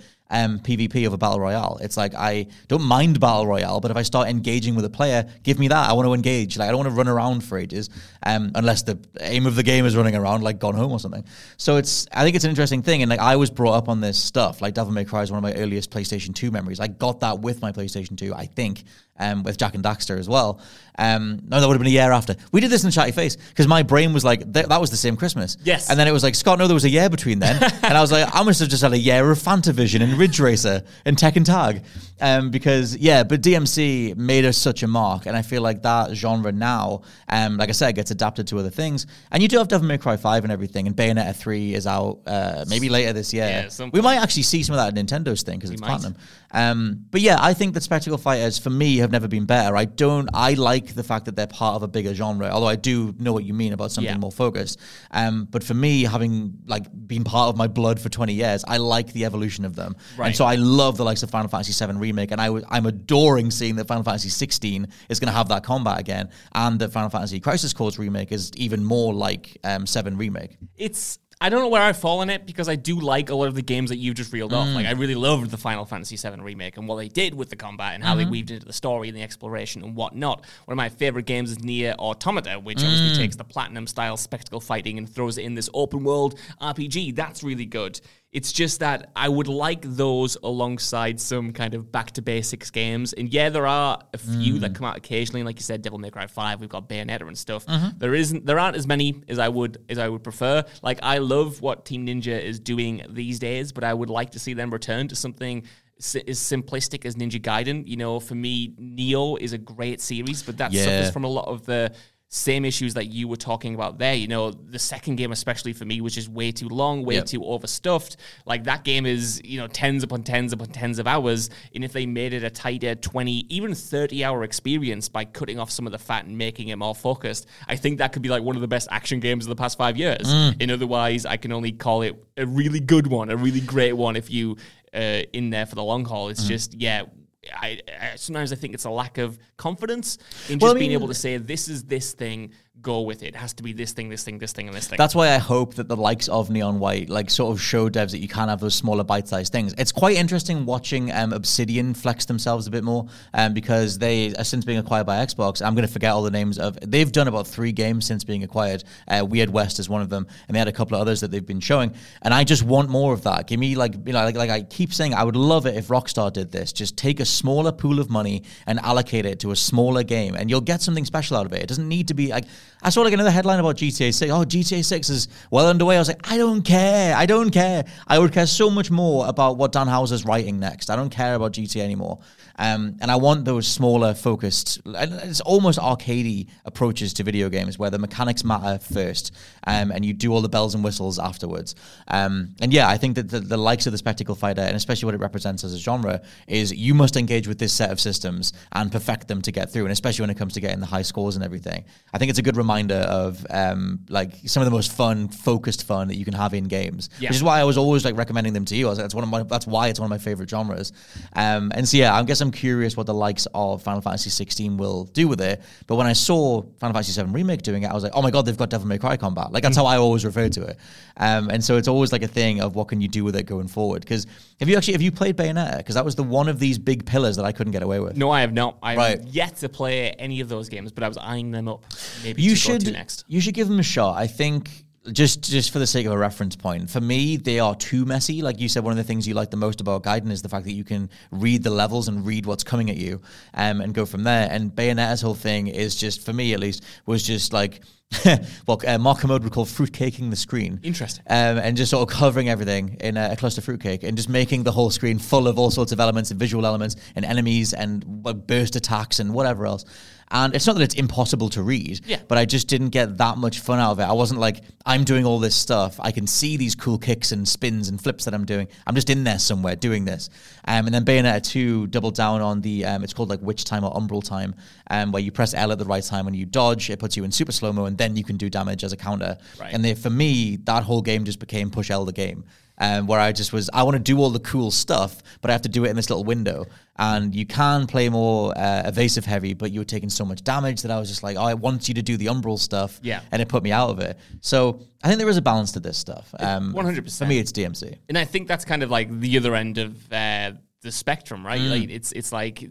PvP over Battle Royale. It's like, I don't mind Battle Royale, but if I start engaging with a player, give me that. I want to engage. Like, I don't want to run around for ages, unless the aim of the game is running around, like Gone Home or something. So I think it's an interesting thing. And like, I was brought up on this stuff. Like, Devil May Cry is one of my earliest PlayStation 2 memories. I got that with my PlayStation 2, I think, with Jak and Daxter as well. No, that would have been a year after. We did this in the Chatty Face, because my brain was like, that was the same Christmas. Yes. And then it was like, Scott, no, there was a year between then. And I was like, I must have just had a year of Fantavision and Ridge Racer and Tekken Tag. Because, yeah, but DMC made us such a mark. And I feel like that genre now, like I said, gets adapted to other things. And you do have Devil May Cry 5 and everything. And Bayonetta 3 is out maybe later this year. Yeah, we might actually see some of that at Nintendo's thing, because it's platinum. But yeah, I think that spectacle fighters, for me, have never been better. I like the fact that they're part of a bigger genre, although I do know what you mean about something more focused. But for me, having like been part of my blood for 20 years, I like the evolution of them. Right. And so I love the likes of Final Fantasy VII Remake, and I'm adoring seeing that Final Fantasy 16 is going to have that combat again, and that Final Fantasy Crisis Core's remake is even more like 7 Remake. I don't know where I fall in it, because I do like a lot of the games that you've just reeled off. Like, I really loved the Final Fantasy VII Remake and what they did with the combat and how they weaved into the story and the exploration and whatnot. One of my favorite games is Nier Automata, which obviously takes the Platinum-style spectacle fighting and throws it in this open-world RPG. That's really good. It's just that I would like those alongside some kind of back-to-basics games. And yeah, there are a few that come out occasionally. Like you said, Devil May Cry 5, we've got Bayonetta and stuff. There aren't as many as I would prefer. Like, I love what Team Ninja is doing these days, but I would like to see them return to something as simplistic as Ninja Gaiden. You know, for me, Neo is a great series, but that suffers from a lot of the same issues that you were talking about there. You know, the second game, especially for me, was just way too long, way too overstuffed. Like, that game is, you know, tens upon tens upon tens of hours. And if they made it a tighter 20, even 30-hour experience by cutting off some of the fat and making it more focused, I think that could be like one of the best action games of the past 5 years. And otherwise, I can only call it a really good one, a really great one if you in there for the long haul. It's just, I sometimes I think it's a lack of confidence in just being able to say, this is this thing, go with it. It has to be this thing, this thing, this thing, and this thing. That's why I hope that the likes of Neon White like sort of show devs that you can have those smaller bite-sized things. It's quite interesting watching Obsidian flex themselves a bit more because they, since being acquired by Xbox, I'm going to forget all the names of, they've done about 3 games since being acquired. Weird West is one of them, and they had a couple of others that they've been showing, and I just want more of that. Give me like I keep saying, I would love it if Rockstar did this. Just take a smaller pool of money and allocate it to a smaller game, and you'll get something special out of it. It doesn't need to be like, I saw like another headline about GTA 6. Oh, GTA 6 is well underway. I was like, I don't care. I would care so much more about what Dan Houser's writing next. I don't care about GTA anymore. And I want those smaller, focused, it's almost arcadey approaches to video games where the mechanics matter first, and you do all the bells and whistles afterwards. And yeah, I think that the likes of the spectacle fighter, and especially what it represents as a genre, is you must engage with this set of systems and perfect them to get through, and especially when it comes to getting the high scores and everything. I think it's a good reminder of like some of the most focused fun that you can have in games, which is why I was always like recommending them to you. I was like, that's why it's one of my favorite genres. And so yeah, I guess I'm curious what the likes of Final Fantasy 16 will do with it. But when I saw Final Fantasy 7 Remake doing it, I was like, oh my god, they've got Devil May Cry combat. Like, that's how I always refer to it. And so it's always like a thing of what can you do with it going forward. Because have you played Bayonetta? Because that was the one of these big pillars that I couldn't get away with. No, I have not. I have yet to play any of those games, but I was eyeing them up. Maybe you to go to next. You should give them a shot. I think just for the sake of a reference point, for me, they are too messy. Like you said, one of the things you like the most about Gaiden is the fact that you can read the levels and read what's coming at you and go from there. And Bayonetta's whole thing is just, for me at least, was just like, Mark Kermode would call fruitcaking the screen. Interesting. And just sort of covering everything in a cluster fruitcake and just making the whole screen full of all sorts of elements and visual elements and enemies and burst attacks and whatever else. And it's not that it's impossible to read, but I just didn't get that much fun out of it. I wasn't like, I'm doing all this stuff. I can see these cool kicks and spins and flips that I'm doing. I'm just in there somewhere doing this. And then Bayonetta 2 doubled down on the, it's called like Witch Time or Umbral Time, where you press L at the right time when you dodge, it puts you in super slow-mo, and then you can do damage as a counter. Right. And for me, that whole game just became push L the game. Where I just was, I want to do all the cool stuff, but I have to do it in this little window. And you can play more evasive heavy, but you were taking so much damage that I was just like, oh, I want you to do the Umbral stuff. Yeah. And it put me out of it. So I think there is a balance to this stuff. 100%. For me, it's DMC. And I think that's kind of like the other end of the spectrum, right? Like it's like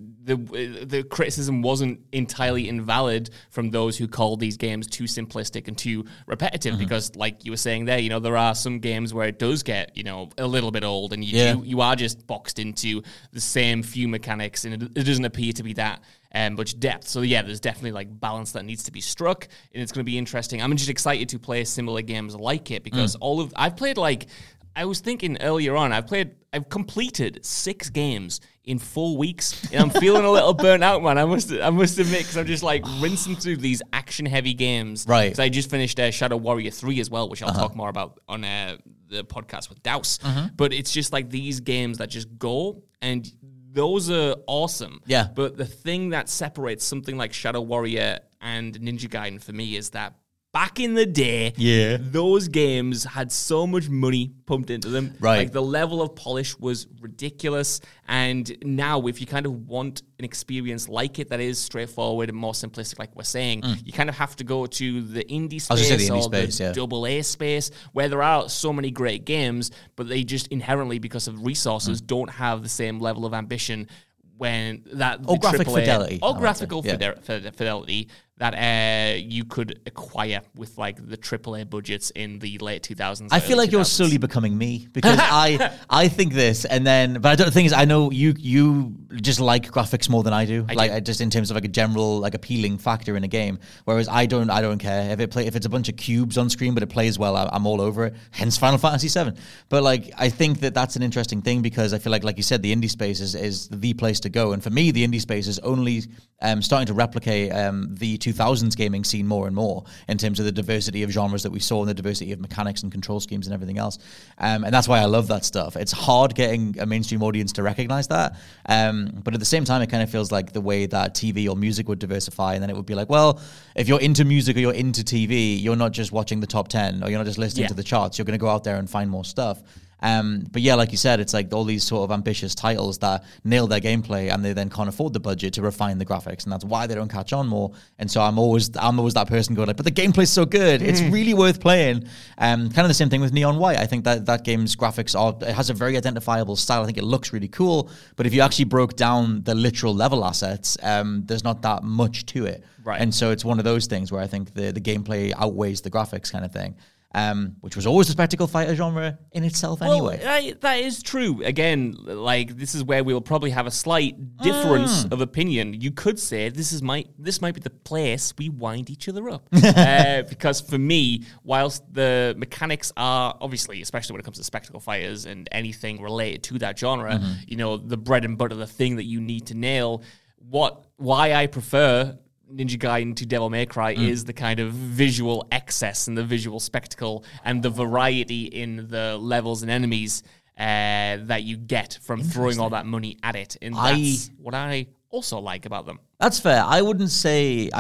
the criticism wasn't entirely invalid from those who called these games too simplistic and too repetitive, because like you were saying there, there are some games where it does get, a little bit old, and you are just boxed into the same few mechanics, and it doesn't appear to be that much depth. So yeah, there's definitely like balance that needs to be struck, and it's going to be interesting. I'm just excited to play similar games like it, because I've played like, I was thinking earlier on, I've completed 6 games in 4 weeks, and I'm feeling a little burnt out, man. I must admit, because I'm just like rinsing through these action-heavy games. Right. Because I just finished Shadow Warrior 3 as well, which I'll talk more about on the podcast with Douse. But it's just like these games that just go, and those are awesome. Yeah. But the thing that separates something like Shadow Warrior and Ninja Gaiden for me is that back in the day, those games had so much money pumped into them. Right. Like, the level of polish was ridiculous. And now, if you kind of want an experience like it that is straightforward and more simplistic, like we're saying, you kind of have to go to the indie space or the double A space, where there are so many great games, but they just inherently, because of resources, don't have the same level of ambition when that... Or graphic fidelity. Or graphical fidelity that you could acquire with like the AAA budgets in the late 2000s. I feel like 2000s. You're slowly becoming me, because I think this, and then, but the thing is, I know you just like graphics more than I do. I just in terms of like a general like appealing factor in a game. Whereas I don't care if it's a bunch of cubes on screen, but it plays well, I'm all over it. Hence Final Fantasy VII. But like, I think that's an interesting thing, because I feel like you said, the indie space is the place to go. And for me, the indie space is only starting to replicate the 2000s gaming scene more and more, in terms of the diversity of genres that we saw and the diversity of mechanics and control schemes and everything else. And that's why I love that stuff. It's hard getting a mainstream audience to recognize that. But at the same time, it kind of feels like the way that TV or music would diversify. And then it would be like, well, if you're into music or you're into TV, you're not just watching the top 10 or you're not just listening to the charts. You're going to go out there and find more stuff. But yeah, like you said, it's like all these sort of ambitious titles that nail their gameplay, and they then can't afford the budget to refine the graphics, and that's why they don't catch on more. And so I'm always that person going like, but the gameplay's so good, it's really worth playing. Kind of the same thing with Neon White. I think that game's graphics it has a very identifiable style. I think it looks really cool, but if you actually broke down the literal level assets, there's not that much to it. Right. And so it's one of those things where I think the gameplay outweighs the graphics kind of thing. Which was always the spectacle fighter genre in itself anyway. Well, that is true. Again, like, this is where we will probably have a slight difference of opinion. You could say this might be the place we wind each other up. Because for me, whilst the mechanics are, obviously, especially when it comes to spectacle fighters and anything related to that genre, the bread and butter, the thing that you need to nail, why I prefer Ninja Gaiden to Devil May Cry is the kind of visual excess and the visual spectacle and the variety in the levels and enemies that you get from throwing all that money at it. And that's what I also like about them. That's fair. I wouldn't say,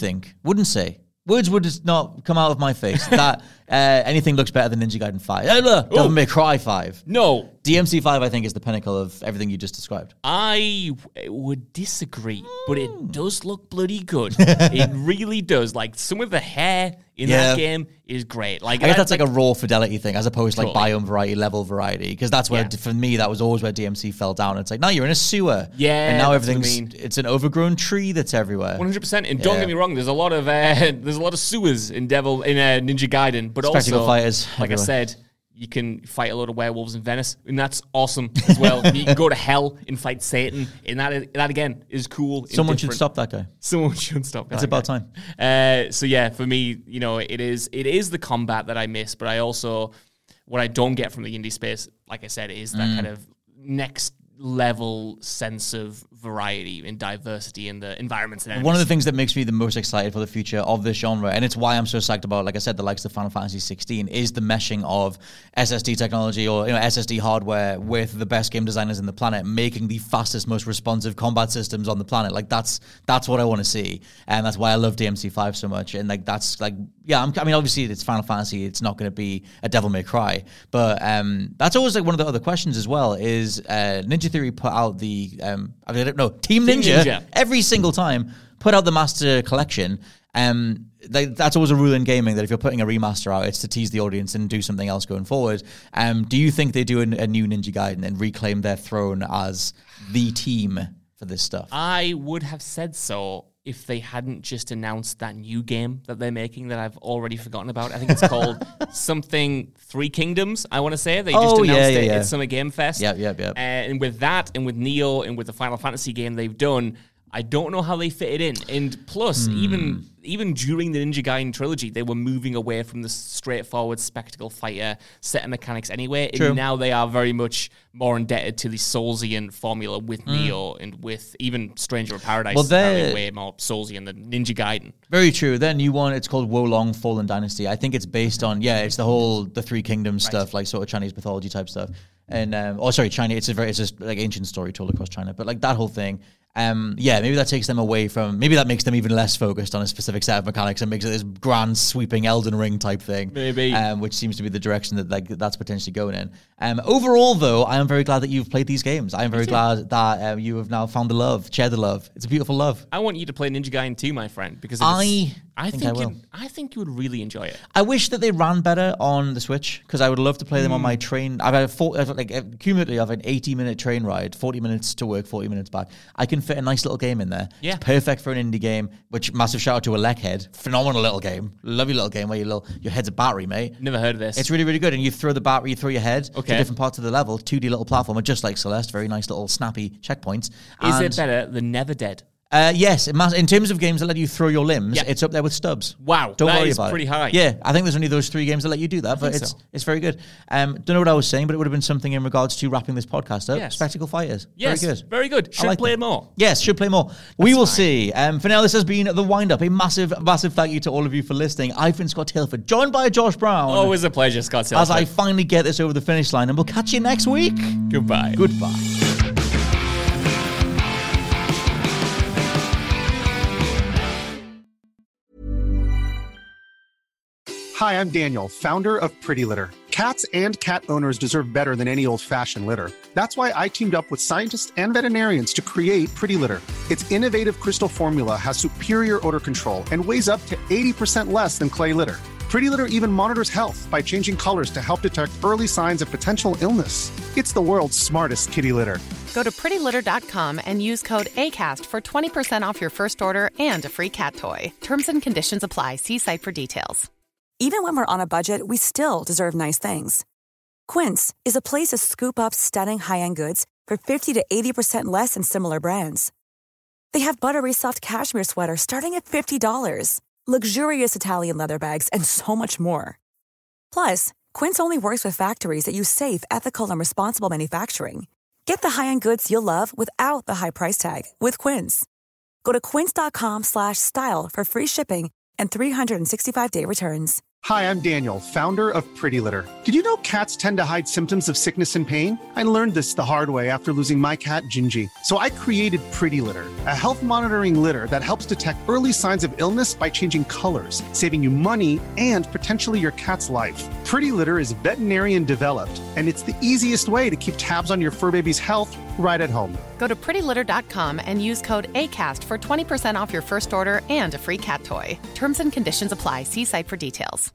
words would just not come out of my face that anything looks better than Ninja Gaiden 5. Devil May Cry 5. No. DMC5, I think, is the pinnacle of everything you just described. I would disagree, but it does look bloody good. It really does. Like, some of the hair in that game is great. Like, I guess that's like a raw fidelity thing as opposed to like Totally. biome variety, level variety. Because that's where, for me, that was always where DMC fell down. It's like, now you're in a sewer. Yeah, and now that's what I everything's, mean. it's an overgrown tree that's everywhere. 100%. And don't get me wrong, there's a lot of sewers in Ninja Gaiden, but Spectacle also, fighters like everywhere. I said, you can fight a lot of werewolves in Venice, and that's awesome as well. You can go to hell and fight Satan, and that again is cool. Someone should stop that guy. Someone should stop that. It's about time. So yeah, for me, you know, it is the combat that I miss, but I also, what I don't get from the indie space, like I said, is that kind of next level sense of variety and diversity in the environments and enemies. One of the things that makes me the most excited for the future of this genre, and it's why I'm so psyched about, like I said, the likes of Final Fantasy 16, is the meshing of SSD technology or SSD hardware with the best game designers in the planet, making the fastest, most responsive combat systems on the planet. Like that's what I want to see, and that's why I love DMC5 so much. And like that's like, yeah, I mean, obviously it's Final Fantasy, it's not going to be a Devil May Cry, but that's always like one of the other questions as well. Is Ninja Theory put out the Team Ninja every single time put out the Master Collection. That's always a rule in gaming, that if you're putting a remaster out, it's to tease the audience and do something else going forward. Do you think they do a new Ninja Gaiden and reclaim their throne as the team for this stuff? I would have said so if they hadn't just announced that new game that they're making that I've already forgotten about. I think it's called something Three Kingdoms, I want to say. They just announced it at Summer Game Fest. Yep. And with that, and with Neo, and with the Final Fantasy game they've done, I don't know how they fit it in. And plus, even during the Ninja Gaiden trilogy, they were moving away from the straightforward spectacle fighter set of mechanics anyway. True. And now they are very much more indebted to the Soulsian formula with Neo and with even Stranger of Paradise. Well, they're way more Soulsian than Ninja Gaiden. Very true. Their new one, it's called Wolong Fallen Dynasty. I think it's based on, it's the Three Kingdoms stuff, like sort of Chinese mythology type stuff. And Chinese. It's just like ancient story told across China, but like that whole thing. Maybe that takes them away from. Maybe that makes them even less focused on a specific set of mechanics and makes it this grand sweeping Elden Ring type thing. Maybe, which seems to be the direction that that's potentially going in. Overall, though, I am very glad that you've played these games. I am very glad that you have now found the love, shared the love. It's a beautiful love. I want you to play Ninja Gaiden 2, my friend, because I think you would really enjoy it. I wish that they ran better on the Switch, because I would love to play them on my train. I've had cumulatively, I've had an 80-minute train ride, 40 minutes to work, 40 minutes back. I can fit a nice little game in there. Yeah. It's perfect for an indie game, which massive shout out to Aleckhead. Phenomenal little game. Lovely little game where your head's a battery, mate. Never heard of this. It's really, really good. And you throw the battery, you throw your head to Okay. different parts of the level, 2D little platformer, just like Celeste, very nice little snappy checkpoints. Is it better than Never Dead? Yes, in terms of games that let you throw your limbs, it's up there with Stubbs. Wow, don't that worry is about pretty it. high. Yeah, I think there's only those 3 games that let you do that, but it's very good. Don't know what I was saying, but it would have been something in regards to wrapping this podcast up. Yes. Spectacle Fighters, Yes, very good. very good. Should I like play them. more. Yes, should play more. We will see. For now, this has been the wind up. A massive, massive thank you to all of you for listening. I've been Scott Tilford, joined by Josh Brown. Always a pleasure, Scott Tilford. As I finally get this over the finish line, and we'll catch you next week. Goodbye. Goodbye. Hi, I'm Daniel, founder of Pretty Litter. Cats and cat owners deserve better than any old-fashioned litter. That's why I teamed up with scientists and veterinarians to create Pretty Litter. Its innovative crystal formula has superior odor control and weighs up to 80% less than clay litter. Pretty Litter even monitors health by changing colors to help detect early signs of potential illness. It's the world's smartest kitty litter. Go to prettylitter.com and use code ACAST for 20% off your first order and a free cat toy. Terms and conditions apply. See site for details. Even when we're on a budget, we still deserve nice things. Quince is a place to scoop up stunning high-end goods for 50 to 80% less than similar brands. They have buttery soft cashmere sweaters starting at $50, luxurious Italian leather bags, and so much more. Plus, Quince only works with factories that use safe, ethical, and responsible manufacturing. Get the high-end goods you'll love without the high price tag with Quince. Go to quince.com/style for free shipping and 365-day returns. Hi, I'm Daniel, founder of Pretty Litter. Did you know cats tend to hide symptoms of sickness and pain? I learned this the hard way after losing my cat, Gingy. So I created Pretty Litter, a health monitoring litter that helps detect early signs of illness by changing colors, saving you money and potentially your cat's life. Pretty Litter is veterinarian developed, and it's the easiest way to keep tabs on your fur baby's health right at home. Go to prettylitter.com and use code ACAST for 20% off your first order and a free cat toy. Terms and conditions apply. See site for details.